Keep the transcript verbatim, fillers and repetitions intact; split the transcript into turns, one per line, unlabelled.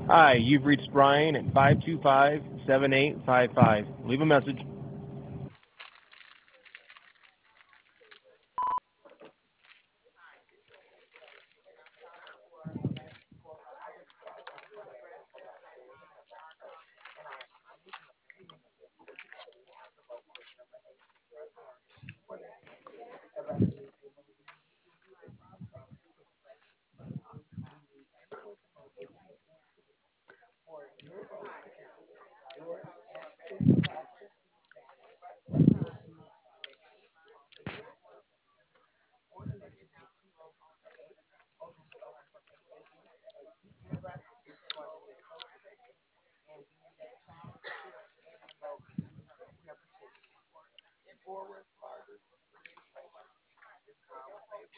Hi, you've reached Brian at five two five, seven eight five five. Leave a message.